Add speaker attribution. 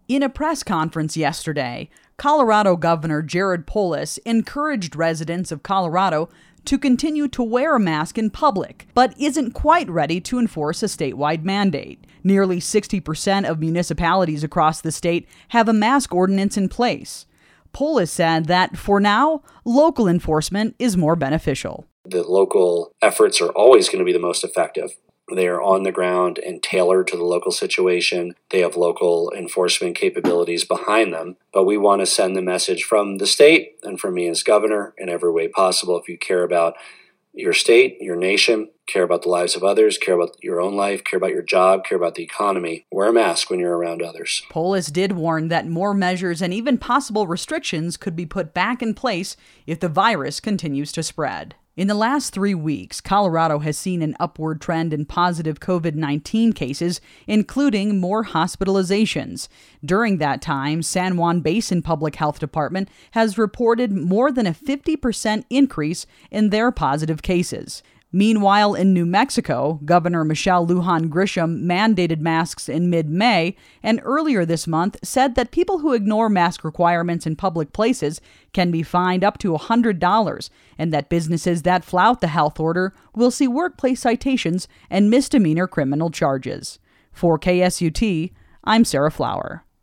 Speaker 1: In a press conference yesterday, Colorado Governor Jared Polis encouraged residents of Colorado to continue to wear a mask in public, but isn't quite ready to enforce a statewide mandate. Nearly 60% of municipalities across the state have a mask ordinance in place. Polis said that, for now, local enforcement is more beneficial.
Speaker 2: The local efforts are always going to be the most effective. They are on the ground and tailored to the local situation. They have local enforcement capabilities behind them. But we want to send the message from the state and from me as governor in every way possible. If you care about your state, your nation, care about the lives of others, care about your own life, care about your job, care about the economy, wear a mask when you're around others.
Speaker 1: Polis did warn that more measures and even possible restrictions could be put back in place if the virus continues to spread. In the last 3 weeks, Colorado has seen an upward trend in positive COVID-19 cases, including more hospitalizations. During that time, San Juan Basin Public Health Department has reported more than a 50% increase in their positive cases. Meanwhile, in New Mexico, Governor Michelle Lujan Grisham mandated masks in mid-May, and earlier this month said that people who ignore mask requirements in public places can be fined up to $100, and that businesses that flout the health order will see workplace citations and misdemeanor criminal charges. For KSUT, I'm Sarah Flower.